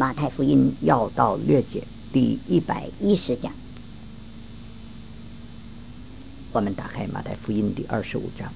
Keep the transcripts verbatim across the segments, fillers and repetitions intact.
马太福音要道略解第一百一十讲。我们打开马太福音第二十五章，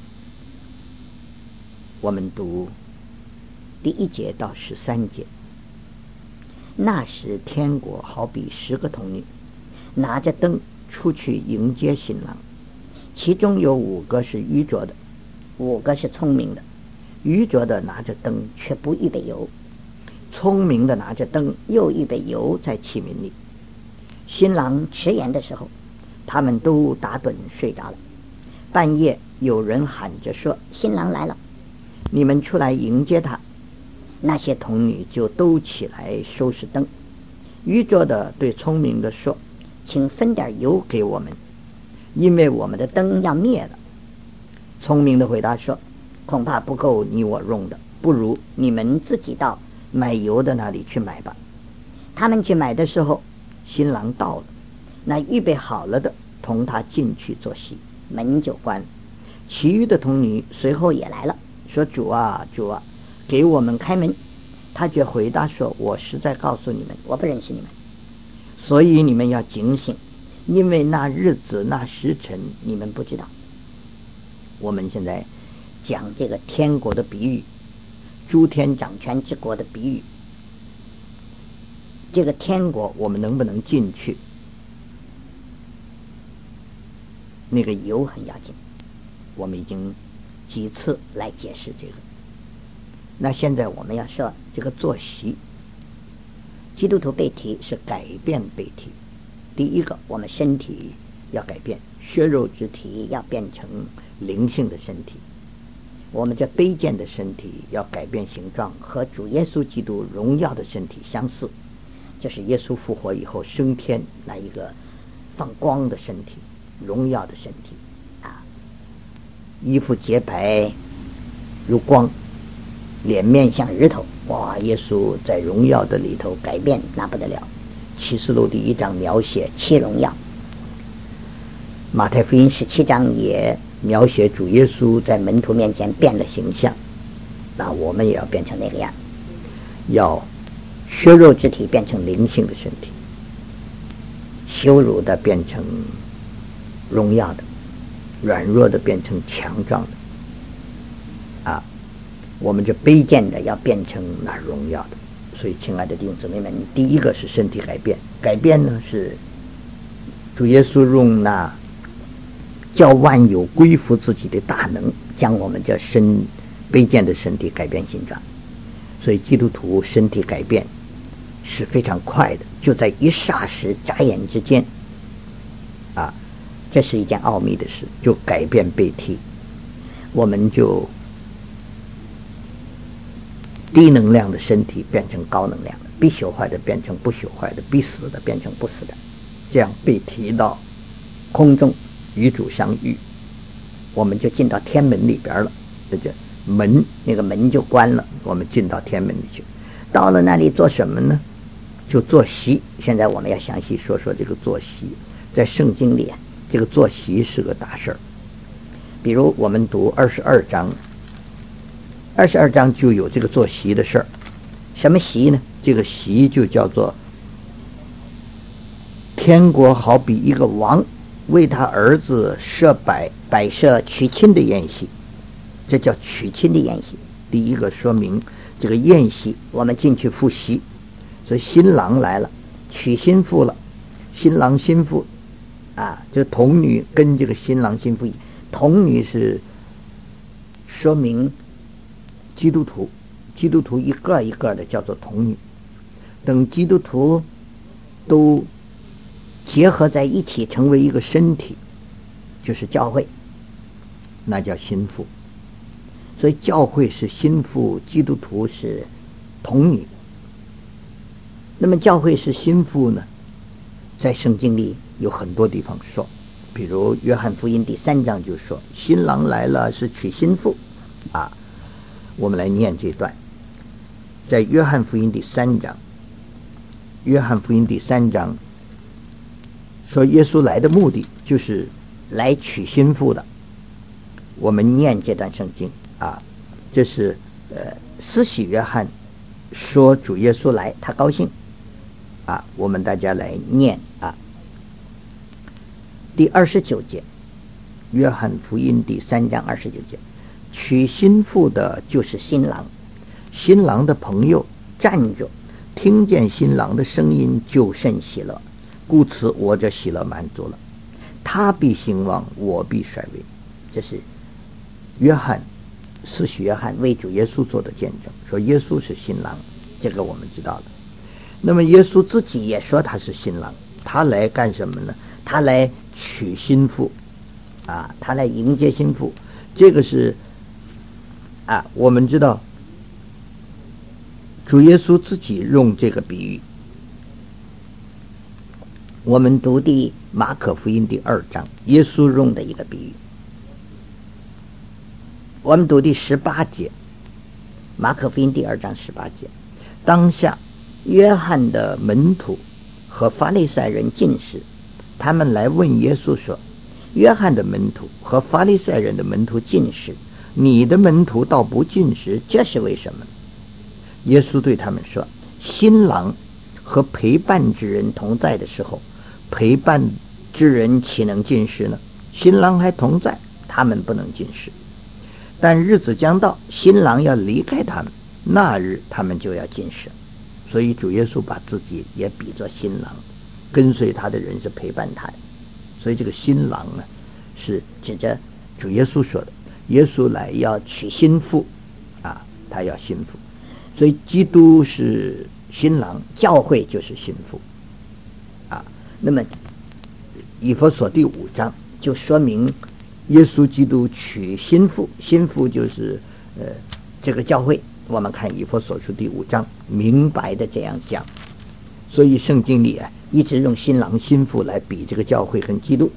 我们读第一节到十三节。那时天国好比十个童女，拿着灯出去迎接新郎，其中有五个是愚拙的，五个是聪明的。愚拙的拿着灯却不预备油，聪明的拿着灯又预备油在器皿里。新郎迟延的时候，他们都打盹睡着了。半夜有人喊着说，新郎来了，你们出来迎接他。那些童女就都起来收拾灯。愚拙的对聪明的说，请分点油给我们，因为我们的灯要灭了。聪明的回答说，恐怕不够你我用的，不如你们自己到买油的那里去买吧。他们去买的时候，新郎到了，那预备好了的同他进去坐席，门就关了。其余的童女随后也来了，说，主啊主啊，给我们开门。他却回答说，我实在告诉你们，我不认识你们，所以你们要警醒，因为那日子那时辰你们不知道。我们现在讲这个天国的比喻，诸天掌权之国的比喻。这个天国我们能不能进去，那个油很要紧，我们已经几次来解释这个。那现在我们要说这个坐席，基督徒被提是改变被提。第一个，我们身体要改变，血肉之体要变成灵性的身体。我们这卑贱的身体要改变形状，和主耶稣基督荣耀的身体相似，就是耶稣复活以后升天那一个放光的身体，荣耀的身体啊，衣服洁白如光，脸面像日头。哇，耶稣在荣耀的里头改变那不得了。启示录第一章描写七荣耀，马太福音十七章也描写主耶稣在门徒面前变了形象。那我们也要变成那个样，要血肉之体变成灵性的身体，羞辱的变成荣耀的，软弱的变成强壮的啊，我们这卑贱的要变成那荣耀的。所以亲爱的弟兄姊妹们，第一个是身体改变，改变呢是主耶稣用那叫万有归服自己的大能，将我们这身卑贱的身体改变形状。所以基督徒身体改变是非常快的，就在一霎时眨眼之间啊，这是一件奥秘的事，就改变被提，我们就低能量的身体变成高能量的，必朽坏的变成不朽坏的，必死的变成不死的，这样被提到空中与主相遇，我们就进到天门里边了。这就门那个门就关了，我们进到天门里去。到了那里做什么呢？就坐席。现在我们要详细说说这个坐席。在圣经里啊，这个坐席是个大事儿。比如我们读二十二章，二十二章就有这个坐席的事儿。什么席呢？这个席就叫做天国好比一个王为他儿子设摆摆设娶亲的宴席，这叫娶亲的宴席。第一个说明这个宴席，我们进去赴席，所以新郎来了，娶新妇了，新郎新妇啊，这个童女跟这个新郎新妇，童女是说明基督徒，基督徒一个一个的叫做童女。等基督徒都结合在一起成为一个身体，就是教会，那叫新妇。所以教会是新妇，基督徒是童女。那么教会是新妇呢，在圣经里有很多地方说，比如约翰福音第三章就说新郎来了是娶新妇啊。我们来念这段，在约翰福音第三章，约翰福音第三章说耶稣来的目的就是来娶新妇的。我们念这段圣经啊，这是呃施洗约翰说主耶稣来，他高兴啊。我们大家来念啊，第二十九节，约翰福音第三章二十九节，娶新妇的就是新郎，新郎的朋友站着，听见新郎的声音就甚喜乐，故此我这喜乐满足了。他必兴旺，我必衰微。这是约翰，施洗约翰为主耶稣做的见证，说耶稣是新郎，这个我们知道的。那么耶稣自己也说他是新郎，他来干什么呢？他来娶新妇啊，他来迎接新妇。这个是啊，我们知道主耶稣自己用这个比喻。我们读第马可福音第二章，耶稣用的一个比喻。我们读第十八节，马可福音第二章十八节，当下约翰的门徒和法利赛人进食，他们来问耶稣说，约翰的门徒和法利赛人的门徒进食，你的门徒倒不进食，这是为什么？耶稣对他们说，新郎和陪伴之人同在的时候，陪伴之人岂能进食呢？新郎还同在，他们不能进食。但日子将到，新郎要离开他们，那日他们就要进食。所以主耶稣把自己也比作新郎，跟随他的人是陪伴他的。所以这个新郎呢，是指着主耶稣说的，耶稣来要娶新妇啊，他要新妇。所以基督是新郎，教会就是新妇啊。那么以弗所第五章就说明耶稣基督娶新妇，新妇就是呃这个教会。我们看以弗所书第五章，明白的这样讲。所以圣经里啊，一直用新郎新妇来比这个教会跟基督。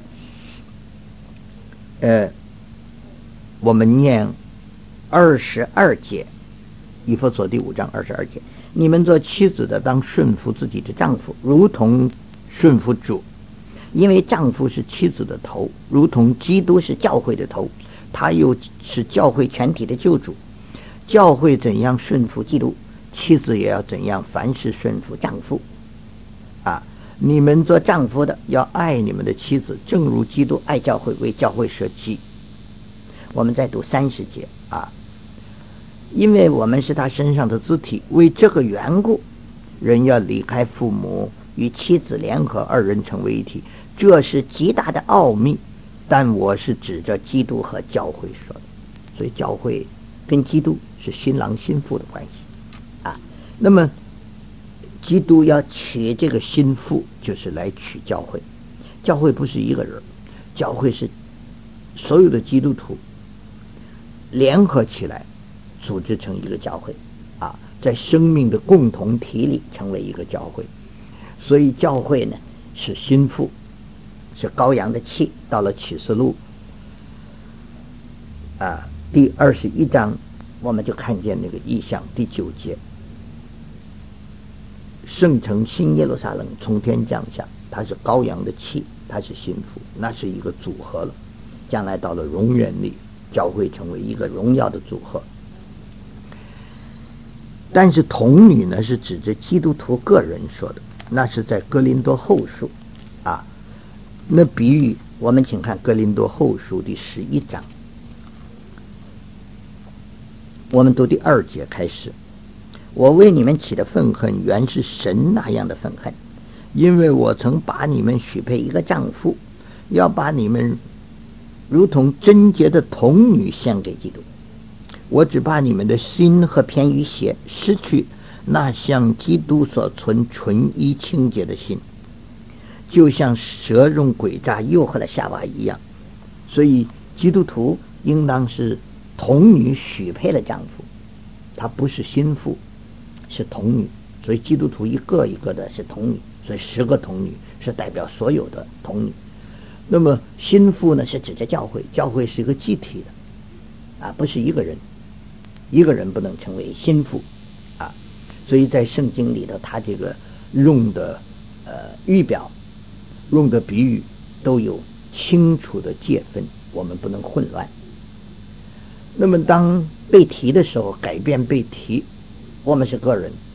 呃，我们念二十二节，以弗所第五章二十二节，你们做妻子的当顺服自己的丈夫，如同顺服主，因为丈夫是妻子的头，如同基督是教会的头，他又是教会全体的救主。教会怎样顺服基督，妻子也要怎样凡事顺服丈夫啊！你们做丈夫的要爱你们的妻子，正如基督爱教会，为教会舍己。我们再读三十节啊，因为我们是他身上的肢体，为这个缘故，人要离开父母，与妻子联合，二人成为一体，这是极大的奥秘。但我是指着基督和教会说的，所以教会跟基督是新郎新妇的关系啊。那么基督要娶这个新妇，就是来娶教会。教会不是一个人，教会是所有的基督徒联合起来组织成一个教会啊，在生命的共同体里成为一个教会。所以教会呢是新妇，是羔羊的妻。到了启示录啊第二十一章，我们就看见那个异象，第九节，圣城新耶路撒冷从天降下，它是羔羊的妻，它是新妇，那是一个组合了。将来到了永远里，教会成为一个荣耀的组合。但是童女呢，是指着基督徒个人说的，那是在哥林多后书啊。那比喻我们请看哥林多后书第十一章，我们读第二节开始。我为你们起的愤恨，原是神那样的愤恨，因为我曾把你们许配一个丈夫，要把你们如同贞洁的童女献给基督。我只怕你们的心和偏于邪，失去那像基督所存纯一清洁的心，就像蛇用诡诈诱惑了夏娃一样。所以基督徒应当是童女许配了丈夫，她不是新妇，是童女。所以基督徒一个一个的是童女，所以十个童女是代表所有的童女。那么新妇呢，是指着教会，教会是一个集体的啊，不是一个人，一个人不能成为新妇啊。所以在圣经里头，他这个用的呃预表，用的比喻都有清楚的界分，我们不能混乱。那么当被提的时候，改变被提，我们是个人，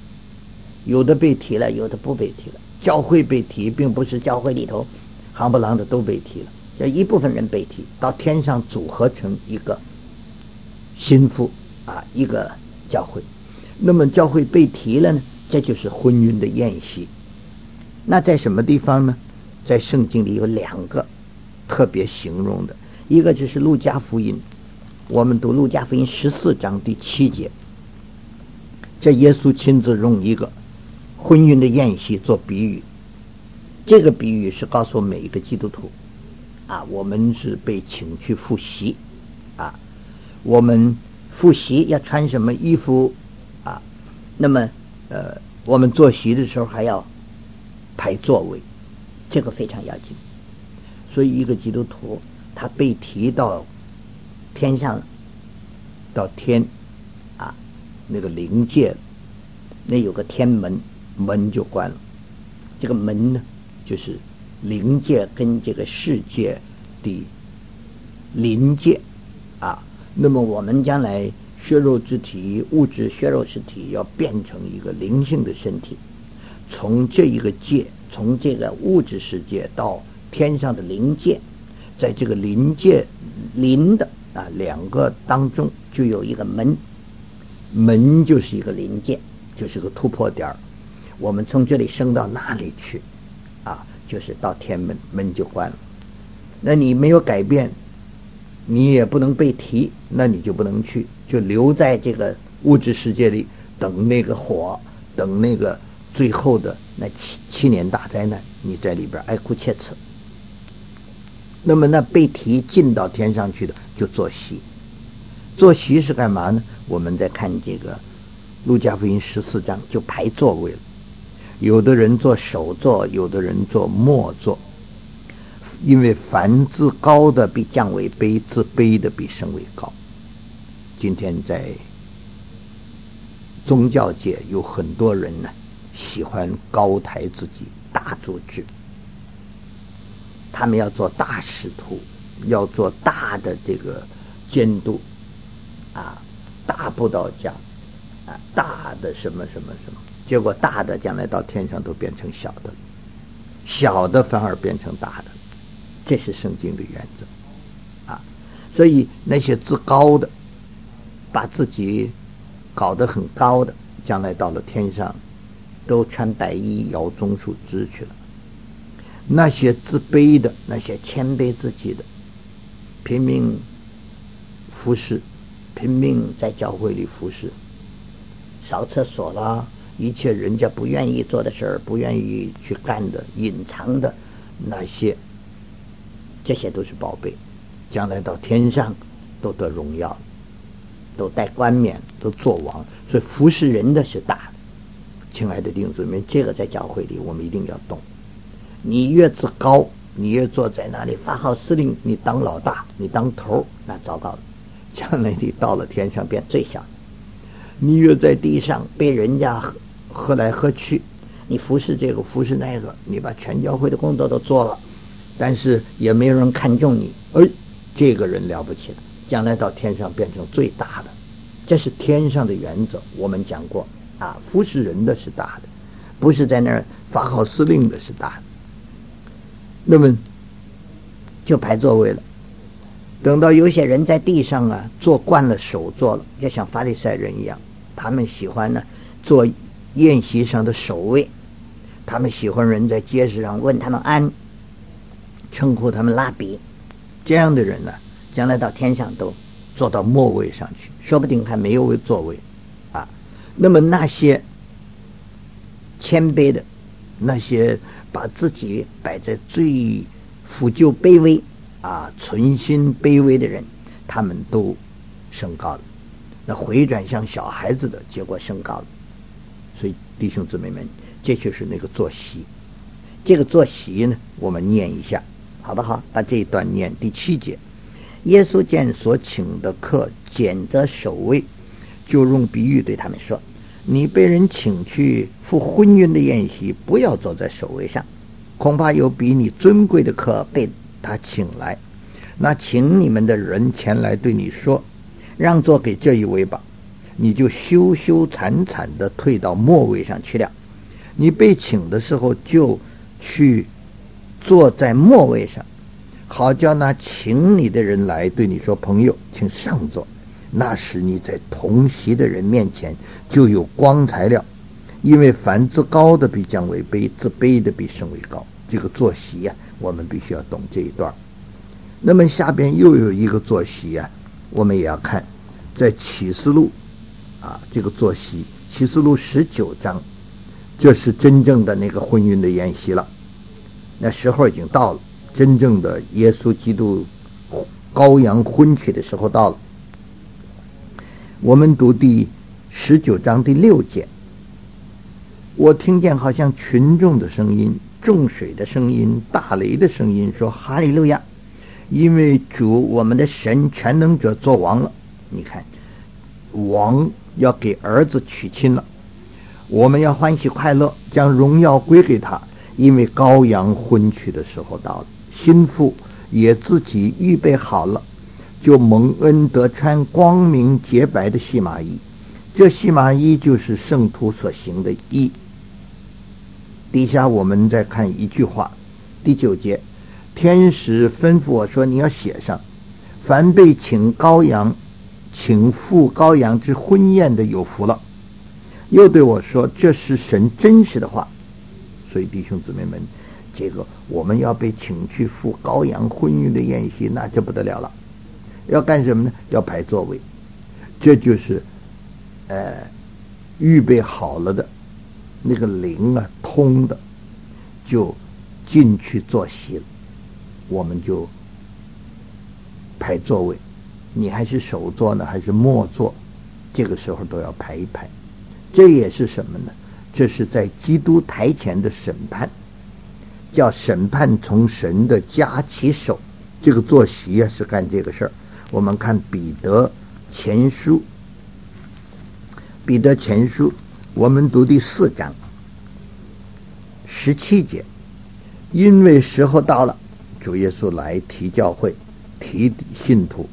有的被提了，有的不被提了。教会被提，并不是教会里头夯不啷的都被提了，这一部分人被提到天上组合成一个心腹啊，一个教会。那么教会被提了呢，这就是婚姻的宴席。那在什么地方呢？在圣经里有两个特别形容的，一个就是路加福音，我们读路加福音十四章第七节，这耶稣亲自用一个婚姻的宴席做比喻。这个比喻是告诉每一个基督徒啊，我们是被请去赴席啊，我们赴席要穿什么衣服啊？那么呃，我们坐席的时候还要排座位，这个非常要紧。所以一个基督徒他被提到天上，到天啊那个灵界，那有个天门，门就关了。这个门呢，就是灵界跟这个世界的临界啊。那么我们将来血肉之体，物质血肉之体要变成一个灵性的身体，从这一个界，从这个物质世界到天上的灵界，在这个灵界灵的啊两个当中就有一个门，门就是一个临界，就是个突破点。我们从这里升到那里去啊，就是到天门，门就关了。那你没有改变，你也不能被提，那你就不能去，就留在这个物质世界里，等那个火，等那个最后的那七七年大灾难，你在里边哀哭切齿。那么那被提进到天上去的就坐席。坐席是干嘛呢？我们再看这个路加福音十四章，就排座位了。有的人坐首座，有的人坐末座。因为凡自高的必降为卑，自卑的必升为高。今天在宗教界有很多人呢，喜欢高抬自己，大做志。他们要做大使徒，要做大的这个监督啊，大布道家啊，大的什么什么什么，结果大的将来到天上都变成小的，小的反而变成大的。这是圣经的原则啊。所以那些自高的，把自己搞得很高的，将来到了天上都穿白衣摇棕树枝去了。那些自卑的，那些谦卑自己的，拼命服侍，拼命在教会里服侍，扫厕所啦，一切人家不愿意做的事儿，不愿意去干的，隐藏的那些，这些都是宝贝，将来到天上都得荣耀，都戴冠冕，都做王。所以服侍人的是大的。亲爱的弟兄姊妹，这个在教会里我们一定要懂。你越自高，你越坐在那里发号施令，你当老大，你当头，那糟糕了，将来你到了天上变最小。你越在地上被人家喝喝来喝去，你服侍这个服侍那个，你把全教会的工作都做了，但是也没有人看重你，而这个人了不起了，将来到天上变成最大的。这是天上的原则，我们讲过啊，服侍人的是大的，不是在那儿发号施令的是大的。那么就排座位了。等到有些人在地上啊坐惯了首座了，就像法利赛人一样，他们喜欢呢坐宴席上的首位，他们喜欢人在街市上问他们安，称呼他们拉比。这样的人呢，将来到天上都坐到末位上去，说不定还没有座位啊。那么那些谦卑的，那些把自己摆在最腐旧卑微啊，存心卑微的人，他们都升高了。那回转向小孩子的，结果升高了。所以弟兄姊妹们，这就是那个坐席。这个坐席呢，我们念一下好不好？把这一段念第七节。耶稣见所请的客拣择首位，就用比喻对他们说，你被人请去赴婚姻的宴席，不要坐在首位上，恐怕有比你尊贵的客被他请来。那请你们的人前来对你说，让座给这一位吧，你就羞羞惨惨地退到末位上去了。 你被请的时候就去坐在末位上，好叫那请你的人来对你说，朋友请上座，那时你在同席的人面前就有光彩了。因为凡自高的必将为卑，自卑的必升为高。这个坐席呀、啊，我们必须要懂这一段。那么下边又有一个坐席呀、啊，我们也要看，在启示录啊，这个坐席，启示录十九章，这是真正的那个婚姻的宴席了。那时候已经到了，真正的耶稣基督羔羊婚娶的时候到了。我们读第十九章第六节。我听见好像群众的声音、众水的声音、大雷的声音，说哈利路亚，因为主我们的神全能者做王了。你看，王要给儿子娶亲了，我们要欢喜快乐，将荣耀归给他，因为羔羊婚娶的时候到了，新妇也自己预备好了，就蒙恩得穿光明洁白的细麻衣，这细麻衣就是圣徒所行的衣。底下我们再看一句话，第九节，天使吩咐我说，你要写上，凡被请羔羊请赴羔羊之婚宴的有福了。又对我说，这是神真实的话。所以弟兄姊妹们，这个我们要被请去赴羔羊婚姻的宴席，那就不得了了。要干什么呢？要排座位，这就是呃预备好了的那个灵啊，通的，就进去坐席了。我们就排座位，你还是首座呢，还是末座，这个时候都要排一排。这也是什么呢？这是在基督台前的审判，叫审判从神的家起手。这个坐席啊，是干这个事儿。我们看彼得前书，彼得前书，我们读第四章十七节，因为时候到了，主耶稣来提教会，提信徒，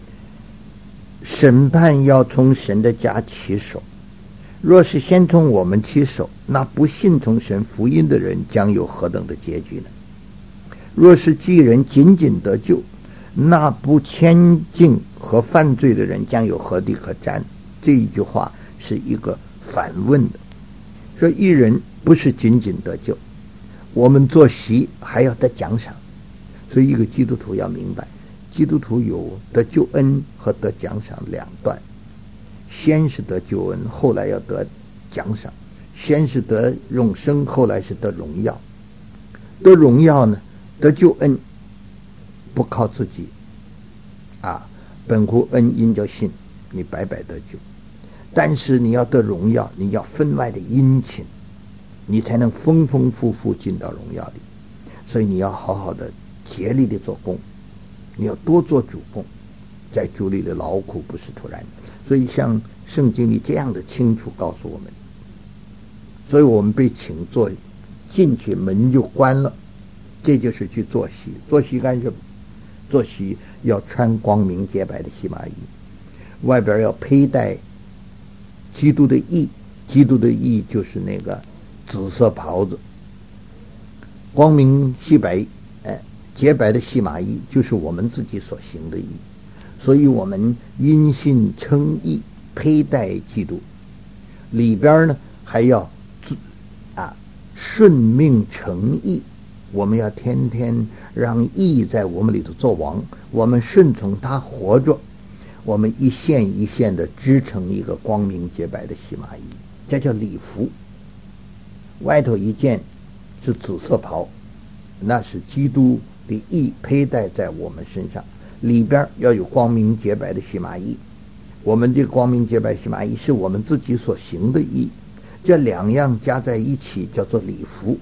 审判要从神的家起手。若是先从我们起手，那不信从神福音的人将有何等的结局呢？若是既人仅仅得救，那不谦敬和犯罪的人将有何地可沾？这一句话是一个反问的，说一人不是仅仅得救，我们坐席还要得奖赏。所以一个基督徒要明白，基督徒有得救恩和得奖赏两段，先是得救恩，后来要得奖赏。先是得永生，后来是得荣耀。得荣耀呢，得救恩不靠自己啊，本乎恩因就信，你白白得救。但是你要得荣耀，你要分外的殷勤，你才能丰丰富富进到荣耀里。所以你要好好的竭力的做工，你要多做主工，在主里的劳苦不是突然的。所以像圣经里这样的清楚告诉我们，所以我们被请坐进去，门就关了，这就是去坐席。坐席干什么？坐席要穿光明洁白的细麻衣，外边要佩戴基督的义，基督的义就是那个紫色袍子，光明细白哎洁白的细麻衣就是我们自己所行的义。所以我们因信称义，佩戴基督，里边呢还要啊顺命成义。我们要天天让义在我们里头做王，我们顺从他活着，我们一线一线的织成一个光明洁白的细麻衣，这叫礼服。外头一件是紫色袍，那是基督的义佩戴在我们身上，里边要有光明洁白的细麻衣。我们这个光明洁白细麻衣是我们自己所行的义，这两样加在一起叫做礼服。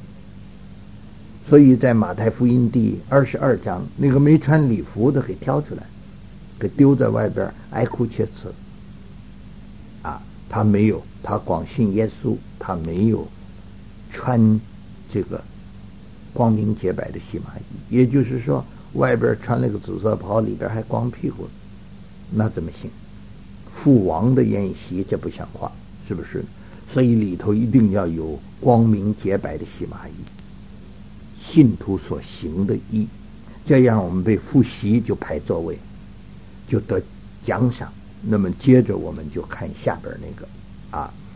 所以在马太福音第二十二章，那个没穿礼服的给挑出来，给丢在外边哀哭切齿啊，他没有，他光信耶稣，他没有穿这个光明洁白的细麻衣，也就是说外边穿了个紫色袍，里边还光屁股，那怎么行？父王的宴席，这不像话，是不是？ 所以里头一定要有光明洁白的细麻衣，信徒所行的义，这样我们被复习就排座位，就得奖赏。那么接着我们就看下边那个啊。